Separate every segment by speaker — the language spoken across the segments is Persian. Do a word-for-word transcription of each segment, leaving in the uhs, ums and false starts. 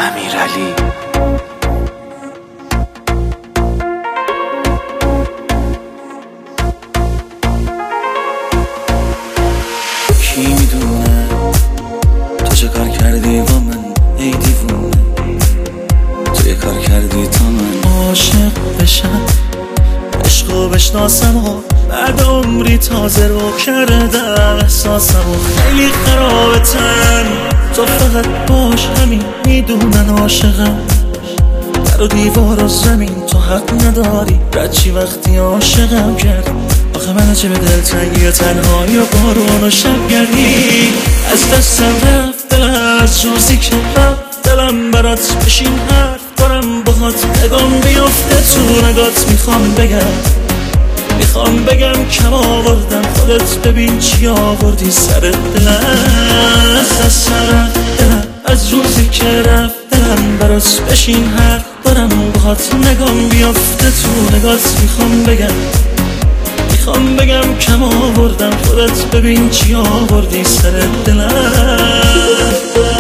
Speaker 1: امیرعلی. کی میدونه تو چه کار کردی با من ای دیوونه، تو یه کار کردی تا من عاشق بشم، عشقو بشناسم و بعد عمری تازه رو کردم احساسم و خیلی خرابتن. تو فقط باش همین میدونن عاشقم، در و دیوار و زمین تو حق نداری رد چی وقتی عاشقم کرد. آخه من چه به دلتنگی و تنهایی و بارون و شبگردی از دستم رفت دلم، از روزی که رفت دلم برات بشین حرف دارم باهات نگام بیفته تو نگات. میخوام بگم میخوام بگم کم آوردم، خودت ببین چی آوردی سر دلم. از دست رفت دلم، از روزی که رفت دلم برات بشین حرف دارم باهات نگام بیفته تو نگات. میخوام بگم میخوام بگم کم آوردم، خودت ببین چی آوردی سر دلم.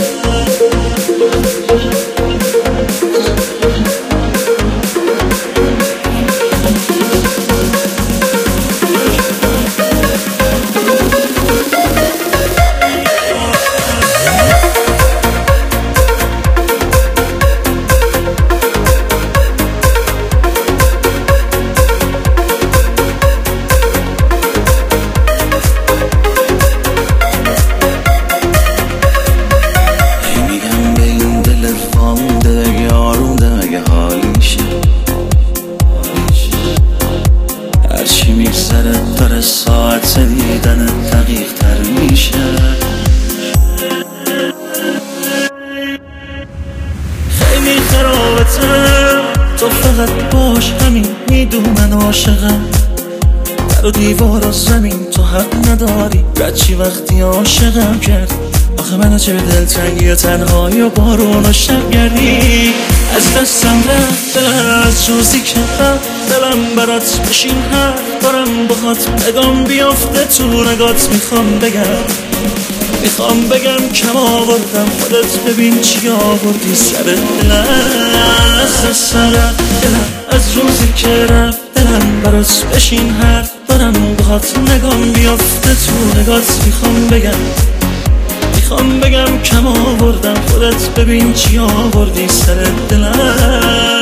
Speaker 1: هرچی میگذره داره ساعت دیدن دقیق تر میشه. خیلی خرابتم، تو فقط باش همین میدونن عاشقم، در و دیوار و زمین تو حق نداری رد چی وقتی عاشقم کرد. آخه من چه به دلتنگی و تنهایی و بارون و شبگردی از دستم رفت دلم، از روزی که رفت دلم برات بشین حرف دارم باهات نگام بیفته تو نگات. میخوام بگم میخوام بگم کم آوردم، خودت ببین چی آوردی سر دلم. از دست رفت دلم، از روزی که رفت دلم برات بشین حرف دارم باهات نگام بیفته تو نگات. میخوام بگم میخوام بگم کم آوردم، خودت ببین چی آوردی سر دلم.